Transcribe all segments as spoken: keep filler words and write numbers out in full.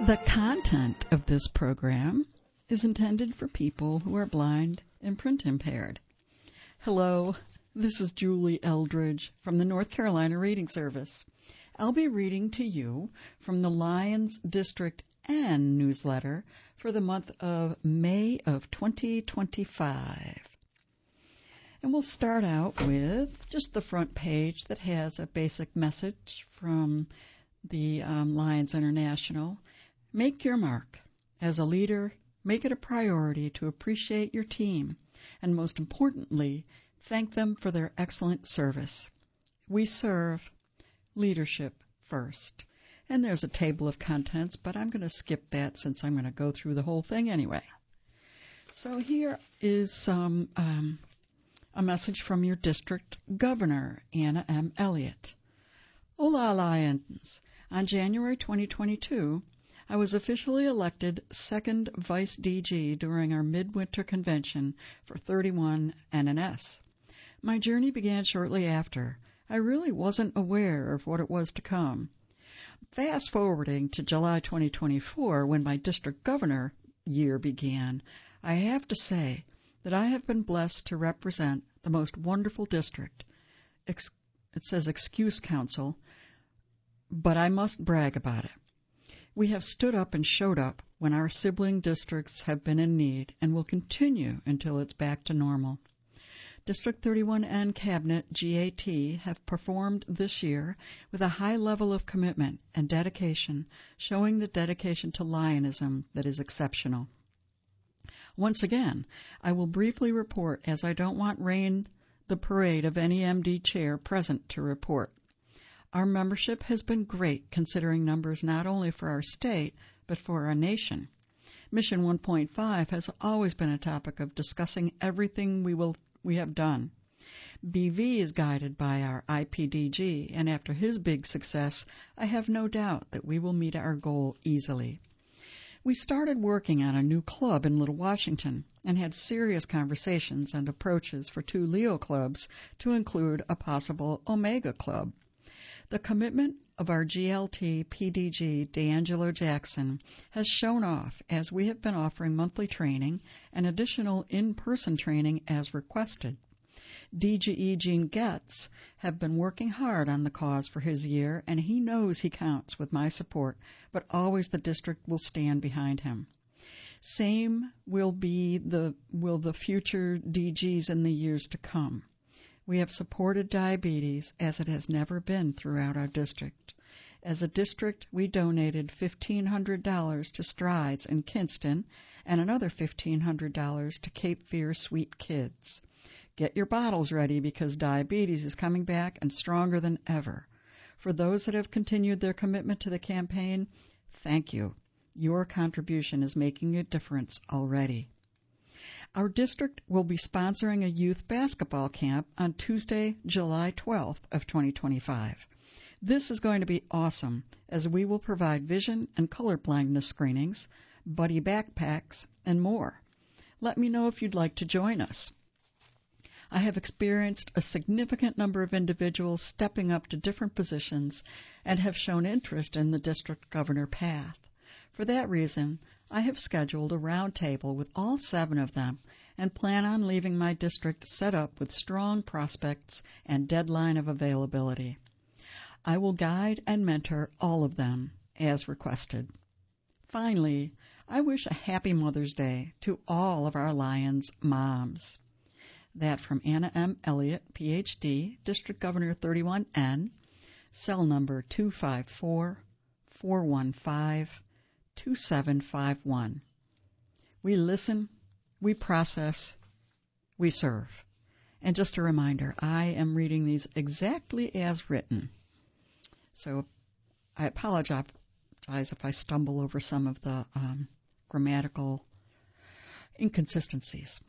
The content of this program is intended for people who are blind and print impaired. Hello, this is Julie Eldridge from the North Carolina Reading Service. I'll be reading to you from the Lions District N newsletter for the month of May of twenty twenty-five. And we'll start out with just the front page that has a basic message from the um, Lions International. Make your mark. As a leader, make it a priority to appreciate your team, and most importantly, thank them for their excellent service. We serve leadership first. And there's a table of contents, but I'm going to skip that since I'm going to go through the whole thing anyway. So here is some, um, a message from your district governor, Anna M. Elliott. Hola, Lions. On January twenty twenty-two, I was officially elected second Vice D G during our midwinter convention for thirty-one N N S. My journey began shortly after. I really wasn't aware of what it was to come. Fast forwarding to July twenty twenty-four, when my district governor year began, I have to say that I have been blessed to represent the most wonderful district. Ex- it says Excuse Council, but I must brag about it. We have stood up and showed up when our sibling districts have been in need and will continue until it's back to normal. District thirty-one N Cabinet G A T have performed this year with a high level of commitment and dedication, showing the dedication to Lionism that is exceptional. Once again, I will briefly report, as I don't want rain the parade of any M D chair present to report. Our membership has been great, considering numbers not only for our state, but for our nation. Mission one point five has always been a topic of discussing everything we will we have done. B V is guided by our I P D G, and after his big success, I have no doubt that we will meet our goal easily. We started working on a new club in Little Washington and had serious conversations and approaches for two Leo clubs to include a possible Omega club. The commitment of our G L T P D G, D'Angelo Jackson, has shown off as we have been offering monthly training and additional in-person training as requested. D G E Gene Getz have been working hard on the cause for his year, and he knows he counts with my support, but always the district will stand behind him. Same will be the will the future D Gs in the years to come. We have supported diabetes as it has never been throughout our district. As a district, we donated fifteen hundred dollars to Strides in Kinston and another fifteen hundred dollars to Cape Fear Sweet Kids. Get your bottles ready because diabetes is coming back and stronger than ever. For those that have continued their commitment to the campaign, thank you. Your contribution is making a difference already. Our district will be sponsoring a youth basketball camp on Tuesday, July twelfth of twenty twenty-five. This is going to be awesome, as we will provide vision and color blindness screenings, buddy backpacks, and more. Let me know if you'd like to join us. I have experienced a significant number of individuals stepping up to different positions and have shown interest in the district governor path. For that reason, I have scheduled a roundtable with all seven of them and plan on leaving my district set up with strong prospects and deadline of availability. I will guide and mentor all of them as requested. Finally, I wish a happy Mother's Day to all of our Lions moms. That from Anna M. Elliott, P H D, District Governor thirty-one N, cell number two five four, four one five, two seven five one. We listen, we process, we serve. And just a reminder, I am reading these exactly as written. So I apologize if I stumble over some of the um, grammatical inconsistencies.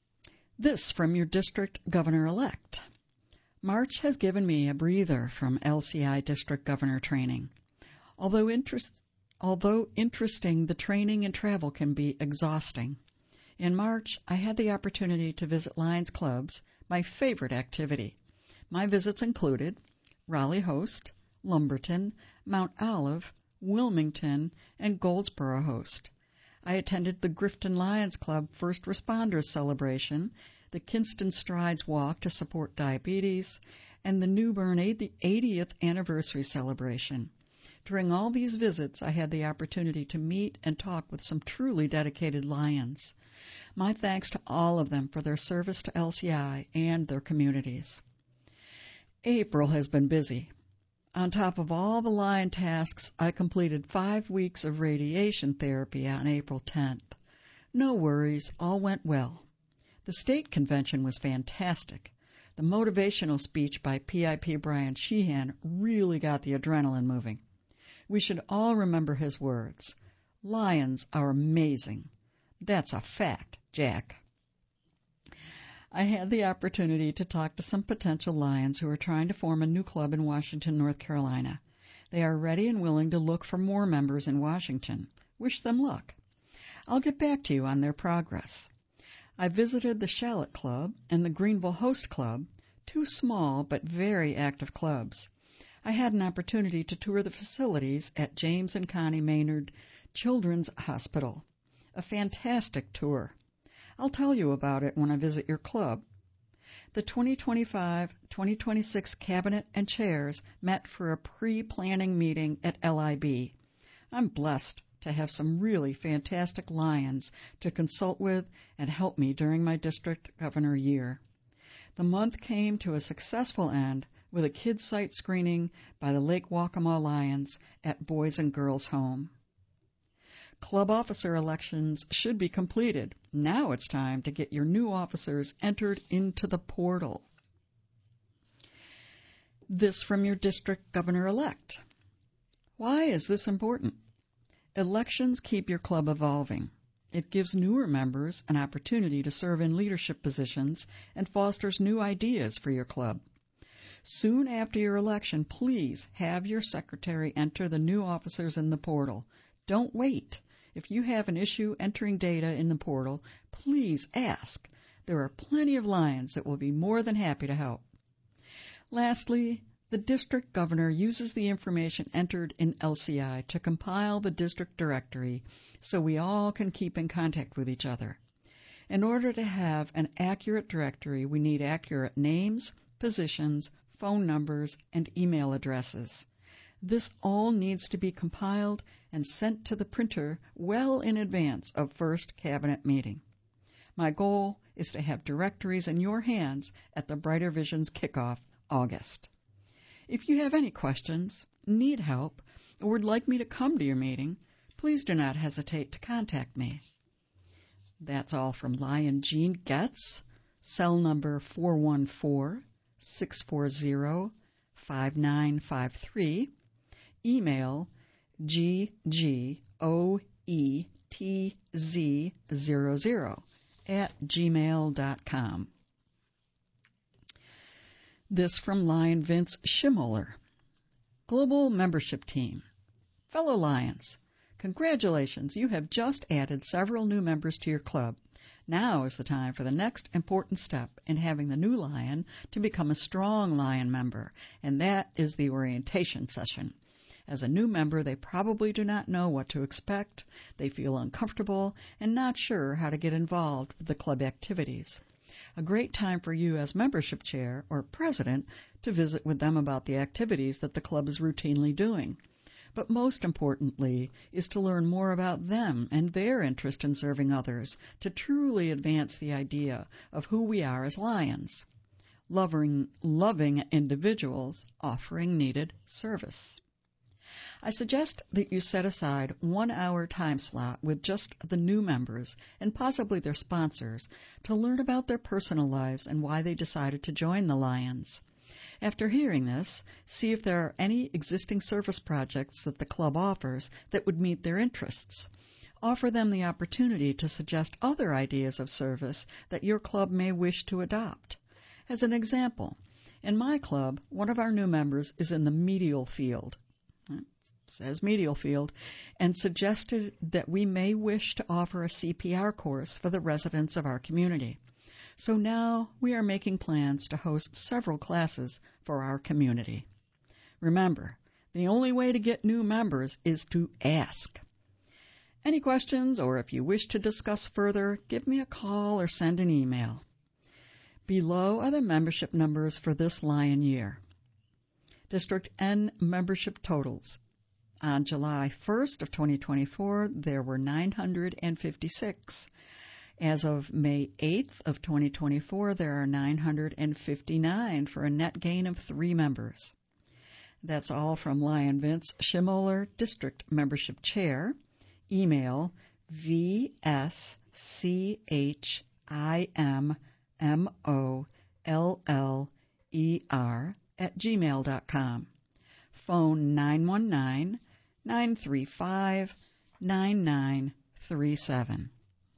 This from your district governor-elect. March has given me a breather from L C I district governor training. Although interest, although interesting, the training and travel can be exhausting. In March, I had the opportunity to visit Lions clubs, my favorite activity. My visits included Raleigh Host, Lumberton, Mount Olive, Wilmington, and Goldsboro host. I attended the Grifton Lions Club First Responders Celebration, the Kinston Strides Walk to support diabetes, and the New Bern eightieth Anniversary Celebration. During all these visits, I had the opportunity to meet and talk with some truly dedicated Lions. My thanks to all of them for their service to L C I and their communities. April has been busy. On top of all the Lion tasks, I completed five weeks of radiation therapy on April tenth. No worries, all went well. The state convention was fantastic. The motivational speech by P I P Brian Sheehan really got the adrenaline moving. We should all remember his words. Lions are amazing. That's a fact, Jack. I had the opportunity to talk to some potential Lions who are trying to form a new club in Washington, North Carolina. They are ready and willing to look for more members in Washington. Wish them luck. I'll get back to you on their progress. I visited the Shallot Club and the Greenville Host Club, two small but very active clubs. I had an opportunity to tour the facilities at James and Connie Maynard Children's Hospital. A fantastic tour. I'll tell you about it when I visit your club. The twenty twenty-five twenty twenty-six Cabinet and Chairs met for a pre-planning meeting at L I B. I'm blessed to have some really fantastic Lions to consult with and help me during my district governor year. The month came to a successful end with a kids' site screening by the Lake Waccamaw Lions at Boys and Girls Home. Club officer elections should be completed. Now it's time to get your new officers entered into the portal. This from your district governor-elect. Why is this important? Elections keep your club evolving. It gives newer members an opportunity to serve in leadership positions and fosters new ideas for your club. Soon after your election, please have your secretary enter the new officers in the portal. Don't wait. If you have an issue entering data in the portal, please ask. There are plenty of Lions that will be more than happy to help. Lastly, the district governor uses the information entered in L C I to compile the district directory so we all can keep in contact with each other. In order to have an accurate directory, we need accurate names, positions, phone numbers, and email addresses. This all needs to be compiled and sent to the printer well in advance of first cabinet meeting. My goal is to have directories in your hands at the Brighter Visions kickoff, August. If you have any questions, need help, or would like me to come to your meeting, please do not hesitate to contact me. That's all from Lion Jean Getz, cell number four one four, six four zero, five nine five three, email g g o e t z zero zero at gmail dot com. This from Lion Vince Schimoller. Global Membership Team. Fellow Lions, congratulations, you have just added several new members to your club. Now is the time for the next important step in having the new Lion to become a strong Lion member, and that is the orientation session. As a new member, they probably do not know what to expect, they feel uncomfortable, and not sure how to get involved with the club activities. A great time for you as membership chair or president to visit with them about the activities that the club is routinely doing. But most importantly is to learn more about them and their interest in serving others to truly advance the idea of who we are as Lions. Loving, loving individuals offering needed service. I suggest that you set aside one hour time slot with just the new members and possibly their sponsors to learn about their personal lives and why they decided to join the Lions. After hearing this, see if there are any existing service projects that the club offers that would meet their interests. Offer them the opportunity to suggest other ideas of service that your club may wish to adopt. As an example, in my club, one of our new members is in the medial field. says medial field, and suggested that we may wish to offer a C P R course for the residents of our community. So now we are making plans to host several classes for our community. Remember, The only way to get new members is to ask. Any questions, or if you wish to discuss further, give me a call or send an email. Below are the membership numbers for this Lion year. District N membership totals. On July first of twenty twenty-four, there were nine hundred fifty-six. As of May eighth of twenty twenty-four, there are nine hundred fifty-nine for a net gain of three members. That's all from Lion Vince Schimoller, District Membership Chair. Email V S C H I M M O L L E R at gmail dot com. Phone nine one nine, nine three five, nine nine three seven.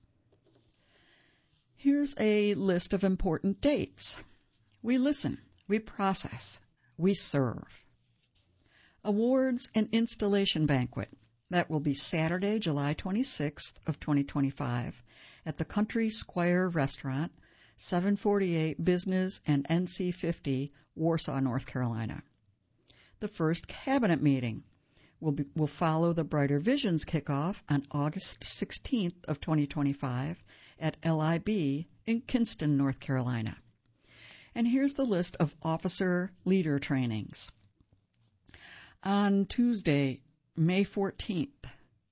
Here's a list of important dates. We listen, we process, we serve. Awards and Installation Banquet. That will be Saturday, July twenty-sixth of twenty twenty-five at the Country Squire Restaurant, seven forty-eight Business and N C fifty, Warsaw, North Carolina. The first cabinet meeting will be, will follow the Brighter Visions kickoff on August sixteenth of twenty twenty-five at L I B in Kinston, North Carolina. And here's the list of officer leader trainings. On Tuesday, May fourteenth,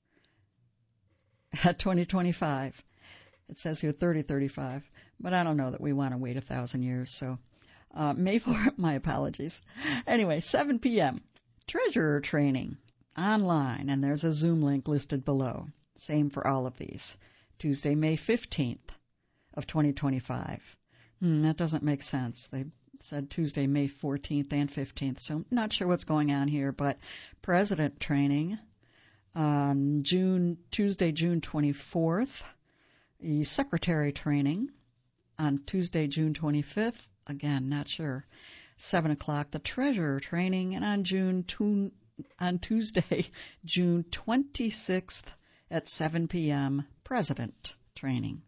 at twenty twenty-five, it says here thirty thirty-five, but I don't know that we want to wait a thousand years, so uh, May fourth, my apologies. Anyway, seven p.m., treasurer training online, and there's a Zoom link listed below. Same for all of these. Tuesday, May fifteenth of twenty twenty-five. Hmm, that doesn't make sense. They said Tuesday, May fourteenth and fifteenth, so not sure what's going on here, but president training on June Tuesday, June twenty-fourth. The secretary training on Tuesday, June twenty-fifth. Again, not sure. seven o'clock, the treasurer training, and on June two, on Tuesday, June twenty-sixth at seven p.m., president training.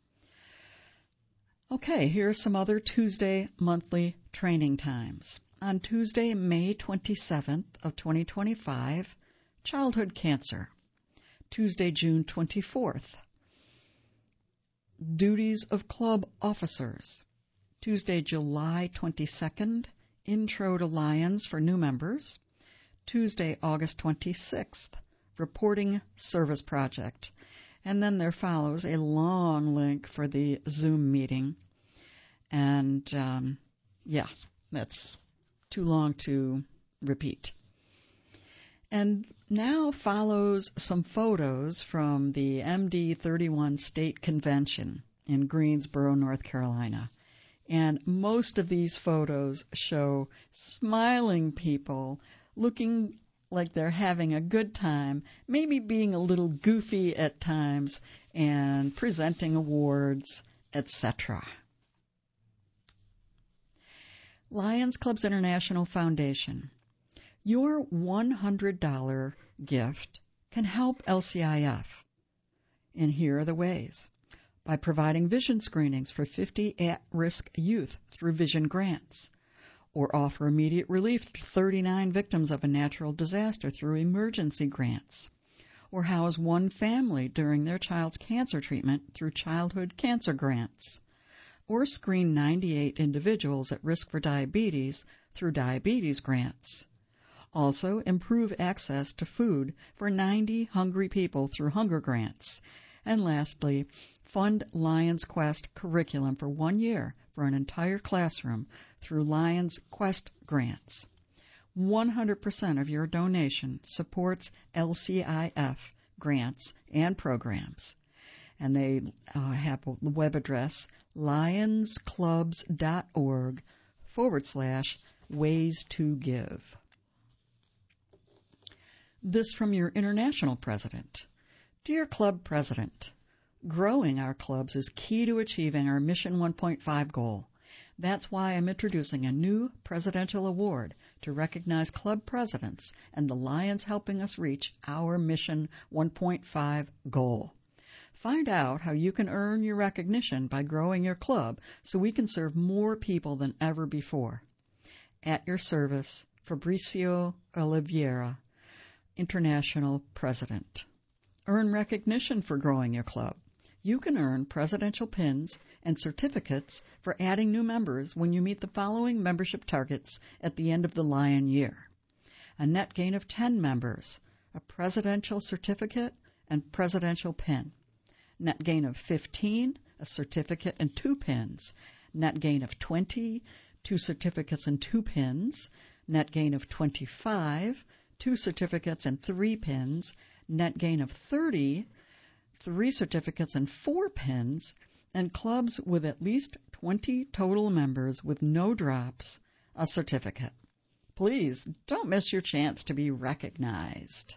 Okay, here are some other Tuesday monthly training times. On Tuesday, May twenty-seventh of twenty twenty-five, childhood cancer. Tuesday, June twenty-fourth, duties of club officers. Tuesday, July twenty-second, intro to Lions for new members. Tuesday, August twenty-sixth, reporting service project. And then there follows a long link for the Zoom meeting. And, um, yeah, that's too long to repeat. And now follows some photos from the M D thirty-one State Convention in Greensboro, North Carolina. And most of these photos show smiling people looking like they're having a good time, maybe being a little goofy at times, and presenting awards, et cetera. Lions Clubs International Foundation. Your one hundred dollars gift can help L C I F. And here are the ways. By providing vision screenings for fifty at-risk youth through vision grants, or offer immediate relief to thirty-nine victims of a natural disaster through emergency grants, or house one family during their child's cancer treatment through childhood cancer grants, or screen ninety-eight individuals at risk for diabetes through diabetes grants. Also, improve access to food for ninety hungry people through hunger grants. And lastly, fund Lions Quest curriculum for one year for an entire classroom through Lions Quest grants. one hundred percent of your donation supports L C I F grants and programs. And they uh, have a web address, lionsclubs.org forward slash ways to give. This from your international president. Dear Club President, growing our clubs is key to achieving our Mission one point five goal. That's why I'm introducing a new presidential award to recognize club presidents and the Lions helping us reach our Mission one point five goal. Find out how you can earn your recognition by growing your club so we can serve more people than ever before. At your service, Fabricio Oliveira, International President. Earn recognition for growing your club. You can earn presidential pins and certificates for adding new members when you meet the following membership targets at the end of the Lion year. A net gain of ten members, a presidential certificate and presidential pin. Net gain of fifteen, a certificate and two pins. Net gain of twenty, two certificates and two pins. Net gain of twenty-five, two certificates and three pins. Net gain of thirty, three certificates and four pins. And clubs with at least twenty total members with no drops, a certificate. Please don't miss your chance to be recognized.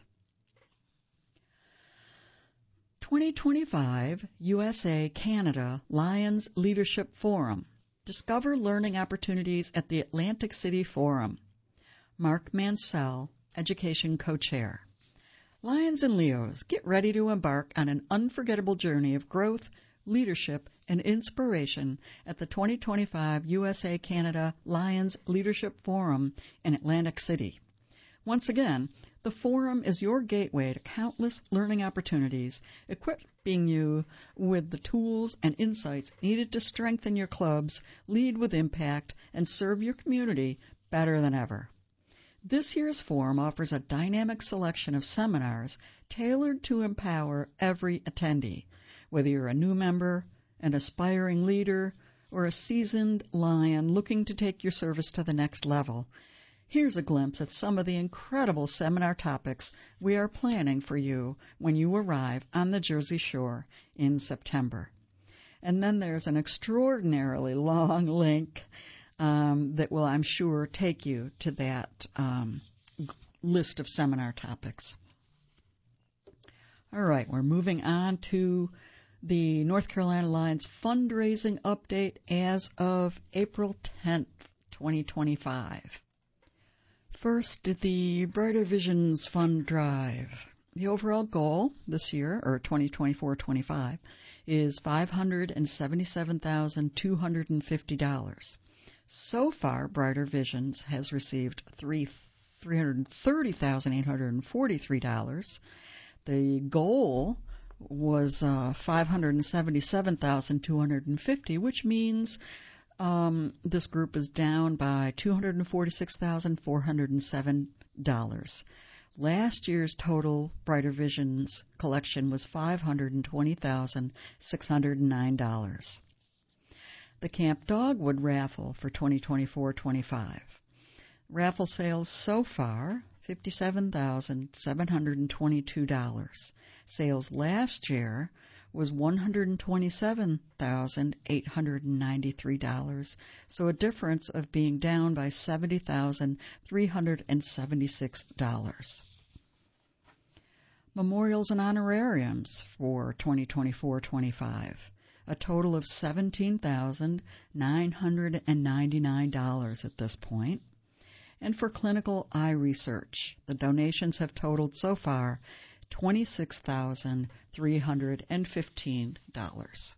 twenty twenty-five U S A Canada Lions Leadership Forum. Discover learning opportunities at the Atlantic City Forum. Mark Mansell, Education Co-Chair. Lions and Leos, get ready to embark on an unforgettable journey of growth, leadership, and inspiration at the twenty twenty-five U S A Canada Lions Leadership Forum in Atlantic City. Once again, the forum is your gateway to countless learning opportunities, equipping you with the tools and insights needed to strengthen your clubs, lead with impact, and serve your community better than ever. This year's forum offers a dynamic selection of seminars tailored to empower every attendee, whether you're a new member, an aspiring leader, or a seasoned Lion looking to take your service to the next level. Here's a glimpse at some of the incredible seminar topics we are planning for you when you arrive on the Jersey Shore in September. And then there's an extraordinarily long link um, that will, I'm sure, take you to that um, list of seminar topics. All right, we're moving on to the North Carolina Lions fundraising update as of April tenth, twenty twenty-five. First, the Brighter Visions Fund Drive. The overall goal this year, or twenty twenty-four twenty-five, is five hundred seventy-seven thousand two hundred fifty dollars. So far, Brighter Visions has received three hundred thirty thousand eight hundred forty-three dollars. The goal was uh, five hundred seventy-seven thousand two hundred fifty dollars, which means um, this group is down by two hundred forty-six thousand four hundred seven dollars. Last year's total Brighter Visions collection was five hundred twenty thousand six hundred nine dollars. The Camp Dogwood raffle for twenty twenty-four twenty-five. Raffle sales so far, fifty-seven thousand seven hundred twenty-two dollars. Sales last year was one hundred twenty-seven thousand eight hundred ninety-three dollars, so a difference of being down by seventy thousand three hundred seventy-six dollars. Memorials and honorariums for twenty twenty-four twenty-five. A total of seventeen thousand nine hundred ninety-nine dollars at this point. And for clinical eye research, the donations have totaled so far twenty-six thousand three hundred fifteen dollars.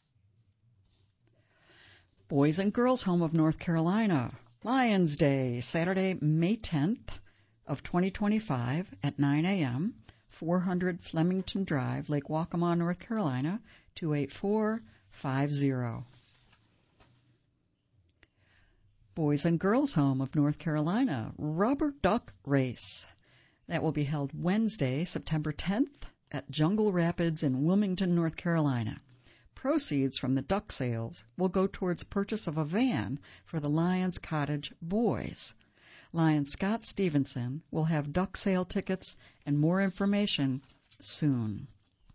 Boys and Girls Home of North Carolina, Lions Day, Saturday, May tenth of twenty twenty-five at nine a.m., four hundred Flemington Drive, Lake Waccamaw, North Carolina, two eight four five zero. Boys and Girls Home of North Carolina, Rubber Duck Race. That will be held Wednesday, September tenth at Jungle Rapids in Wilmington, North Carolina. Proceeds from the duck sales will go towards purchase of a van for the Lions Cottage boys. Lion Scott Stevenson will have duck sale tickets and more information soon.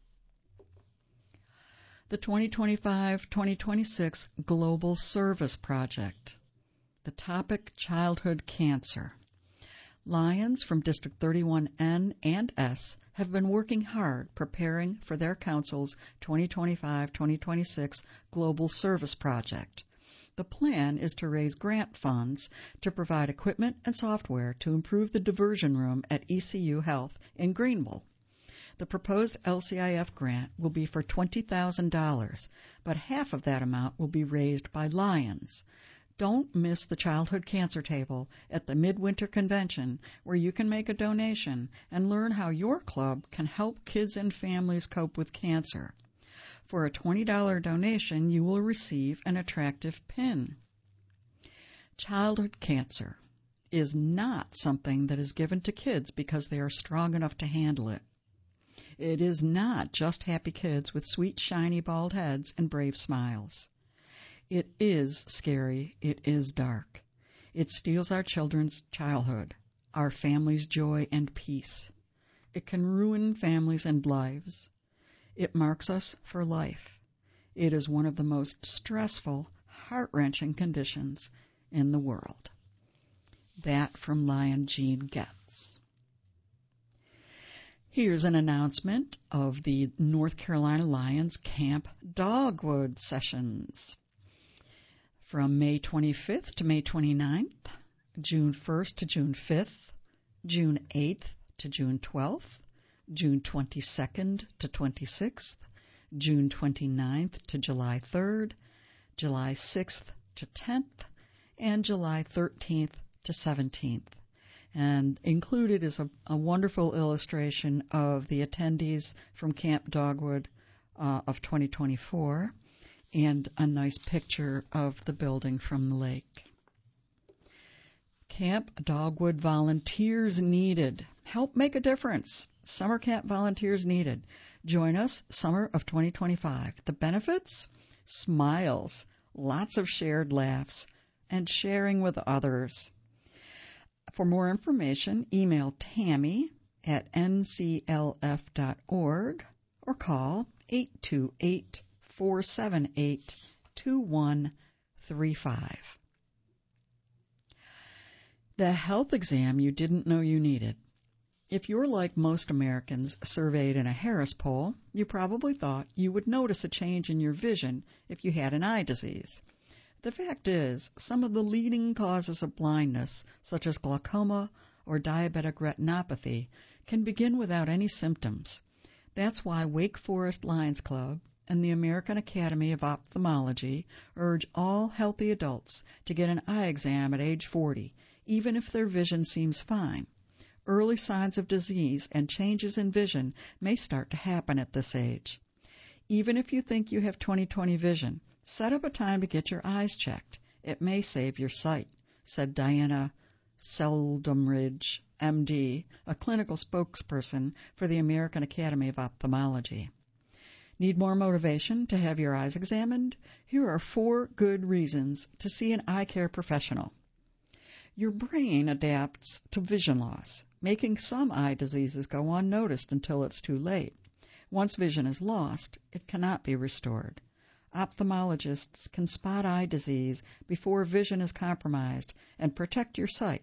The twenty twenty-five twenty twenty-six Global Service Project. The topic, childhood cancer. Lions from District thirty-one N and S have been working hard preparing for their council's twenty twenty-five twenty twenty-six Global Service Project. The plan is to raise grant funds to provide equipment and software to improve the diversion room at E C U Health in Greenville. The proposed L C I F grant will be for twenty thousand dollars, but half of that amount will be raised by Lions. Don't miss the Childhood Cancer Table at the Midwinter Convention, where you can make a donation and learn how your club can help kids and families cope with cancer. For a twenty dollars donation, you will receive an attractive pin. Childhood cancer is not something that is given to kids because they are strong enough to handle it. It is not just happy kids with sweet, shiny, bald heads and brave smiles. It is scary. It is dark. It steals our children's childhood, our family's joy and peace. It can ruin families and lives. It marks us for life. It is one of the most stressful, heart-wrenching conditions in the world. That from Lion Jean Getz. Here's an announcement of the North Carolina Lions Camp Dogwood Sessions. From May twenty-fifth to May twenty-ninth, June first to June fifth, June eighth to June twelfth, June twenty-second to twenty-sixth, June twenty-ninth to July third, July sixth to tenth, and July thirteenth to seventeenth. And included is a, a wonderful illustration of the attendees from Camp Dogwood uh, of twenty twenty-four. And a nice picture of the building from the lake. Camp Dogwood volunteers needed. Help make a difference. Summer camp volunteers needed. Join us summer of twenty twenty-five. The benefits? Smiles, lots of shared laughs, and sharing with others. For more information, email Tammy at n c l f dot org or call eight two eight, four seven eight, two one three five. The health exam you didn't know you needed. If you're like most Americans surveyed in a Harris poll, you probably thought you would notice a change in your vision if you had an eye disease. The fact is, some of the leading causes of blindness, such as glaucoma or diabetic retinopathy, can begin without any symptoms. That's why Wake Forest Lions Club and the American Academy of Ophthalmology urge all healthy adults to get an eye exam at age forty, even if their vision seems fine. Early signs of disease and changes in vision may start to happen at this age. Even if you think you have twenty twenty vision, set up a time to get your eyes checked. It may save your sight, said Diana Seldumridge, M D, a clinical spokesperson for the American Academy of Ophthalmology. Need more motivation to have your eyes examined? Here are four good reasons to see an eye care professional. Your brain adapts to vision loss, making some eye diseases go unnoticed until it's too late. Once vision is lost, it cannot be restored. Ophthalmologists can spot eye disease before vision is compromised and protect your sight.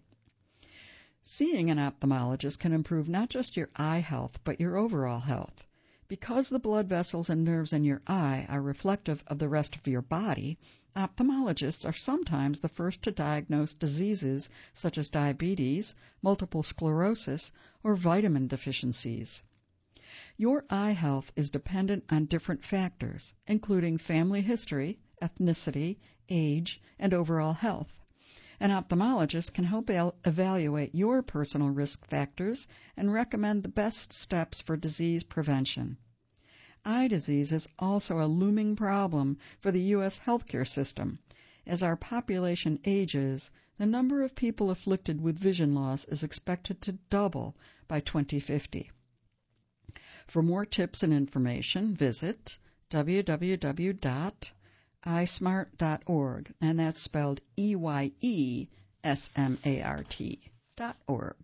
Seeing an ophthalmologist can improve not just your eye health, but your overall health. Because the blood vessels and nerves in your eye are reflective of the rest of your body, ophthalmologists are sometimes the first to diagnose diseases such as diabetes, multiple sclerosis, or vitamin deficiencies. Your eye health is dependent on different factors, including family history, ethnicity, age, and overall health. An ophthalmologist can help el- evaluate your personal risk factors and recommend the best steps for disease prevention. Eye disease is also a looming problem for the U S healthcare system. As our population ages, the number of people afflicted with vision loss is expected to double by twenty fifty. For more tips and information, visit w w w dot eye smart dot org, and that's spelled E Y E S M A R T dot org.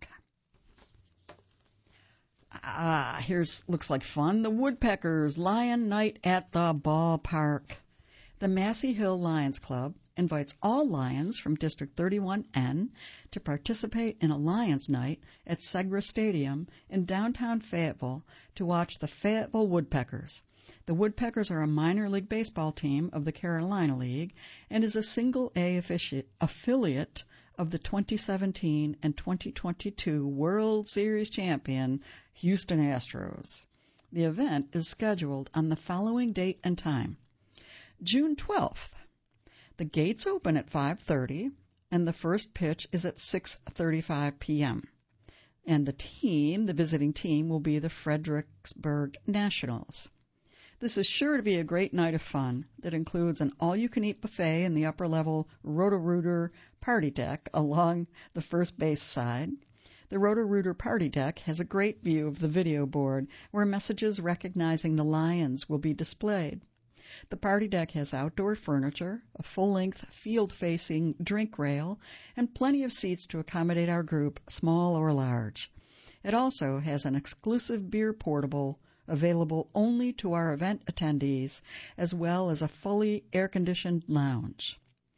Ah, here's, looks like fun. The Woodpeckers Lion Night at the Ballpark. The Massey Hill Lions Club invites all Lions from District thirty-one N to participate in a Lions Night at Segra Stadium in downtown Fayetteville to watch the Fayetteville Woodpeckers. The Woodpeckers are a minor league baseball team of the Carolina League and is a single-A affici- affiliate of the twenty seventeen and twenty twenty-two World Series champion Houston Astros. The event is scheduled on the following date and time. June twelfth. The gates open at five thirty, and the first pitch is at six thirty-five p.m. And the team, the visiting team, will be the Fredericksburg Nationals. This is sure to be a great night of fun that includes an all-you-can-eat buffet in the upper-level Roto-Rooter party deck along the first base side. The Roto-Rooter party deck has a great view of the video board where messages recognizing the Lions will be displayed. The party deck has outdoor furniture, a full-length field-facing drink rail, and plenty of seats to accommodate our group, small or large. It also has an exclusive beer portable available only to our event attendees, as well as a fully air-conditioned lounge.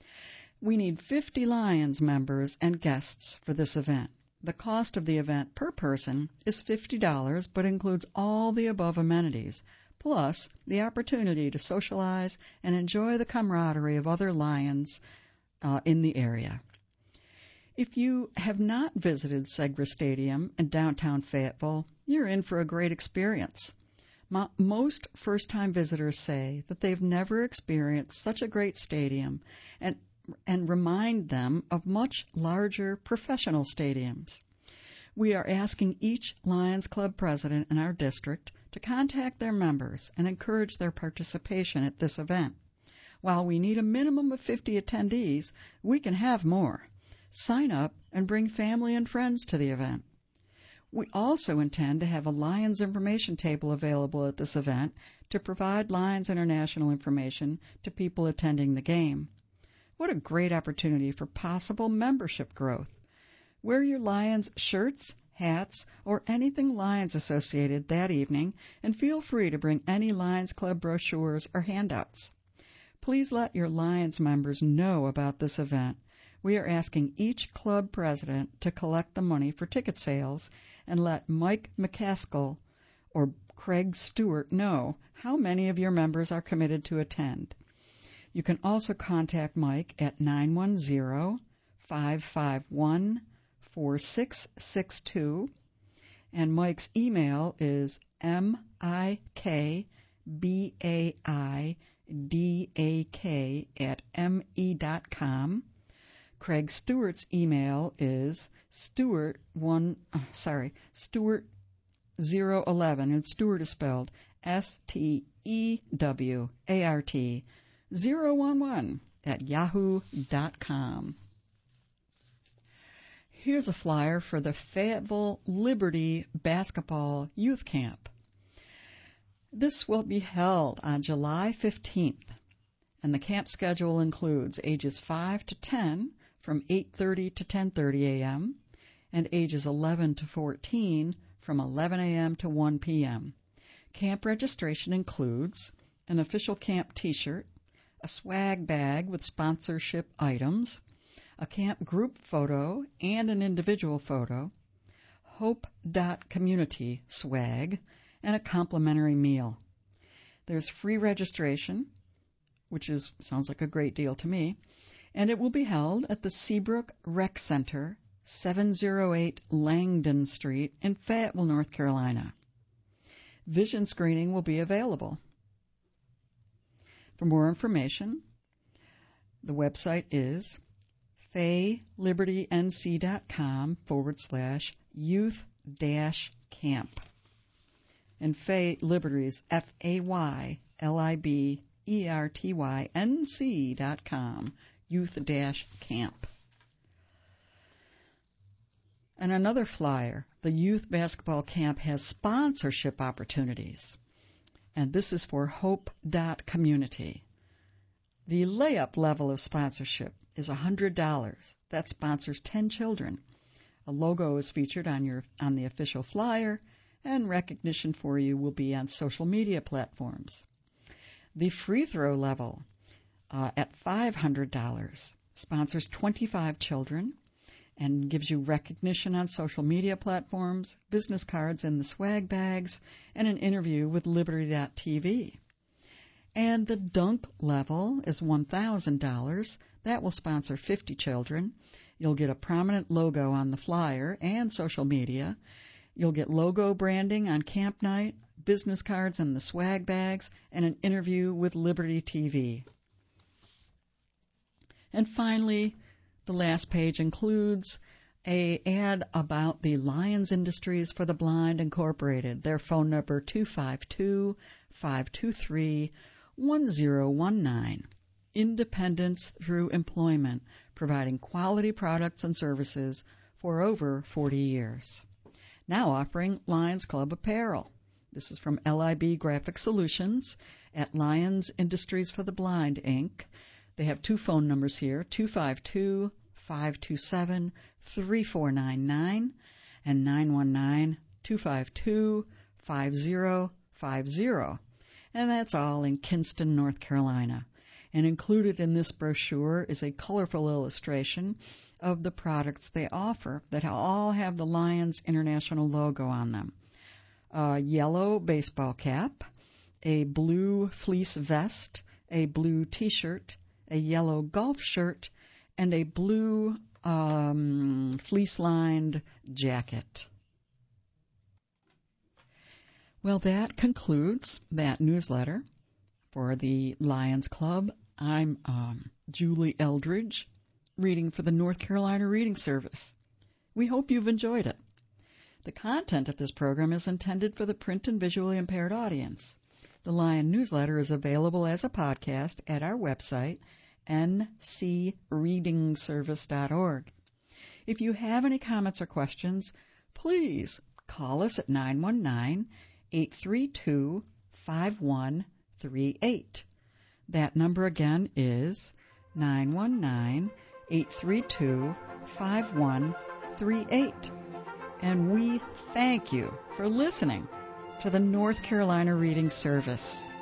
We need fifty Lions members and guests for this event. The cost of the event per person is fifty dollars, but includes all the above amenities, plus the opportunity to socialize and enjoy the camaraderie of other Lions uh, in the area. If you have not visited Segra Stadium in downtown Fayetteville, you're in for a great experience. Mo- most first-time visitors say that they've never experienced such a great stadium and, and remind them of much larger professional stadiums. We are asking each Lions Club president in our district to contact their members and encourage their participation at this event. While we need a minimum of fifty attendees, we can have more. Sign up and bring family and friends to the event. We also intend to have a Lions information table available at this event to provide Lions International information to people attending the game. What a great opportunity for possible membership growth. Wear your Lions shirts, hats, or anything Lions associated that evening, and feel free to bring any Lions Club brochures or handouts. Please let your Lions members know about this event. We are asking each club president to collect the money for ticket sales and let Mike McCaskill or Craig Stewart know how many of your members are committed to attend. You can also contact Mike at nine one zero, five five one, four six six two, and Mike's email is M I K B A I D A K at M E dot com. Craig Stewart's email is Stewart one uh, sorry Stewart zero eleven, and Stewart is spelled S T E W A R T zero one one at yahoo dot com. Here's a flyer for the Fayetteville Liberty Basketball Youth Camp. This will be held on July fifteenth, and the camp schedule includes ages five to ten from eight thirty to ten thirty a.m. and ages eleven to fourteen from eleven a.m. to one p.m. Camp registration includes an official camp T-shirt, a swag bag with sponsorship items, a camp group photo and an individual photo, Hope dot Community swag, and a complimentary meal. There's free registration, which is sounds like a great deal to me, and it will be held at the Seabrook Rec Center, seven oh eight Langdon Street in Fayetteville, North Carolina. Vision screening will be available. For more information, the website is faylibertync.com forward slash youth dash camp. And Fay Liberty's F A Y L I B E R T Y N C dot com, youth dash camp. And another flyer, the Youth Basketball Camp has sponsorship opportunities. And this is for Hope dot Community. The layup level of sponsorship is one hundred dollars. That sponsors ten children. A logo is featured on your on the official flyer, and recognition for you will be on social media platforms. The free throw level uh, at five hundred dollars sponsors twenty-five children and gives you recognition on social media platforms, business cards in the swag bags, and an interview with Liberty dot T V. And the dunk level is one thousand dollars. That will sponsor fifty children. You'll get a prominent logo on the flyer and social media. You'll get logo branding on camp night, business cards in the swag bags, and an interview with Liberty T V. And finally, the last page includes a ad about the Lions Industries for the Blind Incorporated. Their phone number two five two, five two three, one zero one nine. Independence through employment, providing quality products and services for over forty years. Now offering Lions Club apparel. This is from L I B Graphic Solutions at Lions Industries for the Blind, Incorporated. They have two phone numbers here, two five two, five two seven, three four nine nine and nine one nine, two five two, five zero five zero. And that's all in Kinston, North Carolina. And included in this brochure is a colorful illustration of the products they offer that all have the Lions International logo on them. A yellow baseball cap, a blue fleece vest, a blue T-shirt, a yellow golf shirt, and a blue um, fleece-lined jacket. Well, that concludes that newsletter for the Lions Club. I'm um, Julie Eldridge, reading for the North Carolina Reading Service. We hope you've enjoyed it. The content of this program is intended for the print and visually impaired audience. The Lion newsletter is available as a podcast at our website, n c reading service dot org. If you have any comments or questions, please call us at nine one nine, eight three two, five one three eight. That number again is nine one nine, eight three two, five one three eight. And we thank you for listening to the North Carolina Reading Service.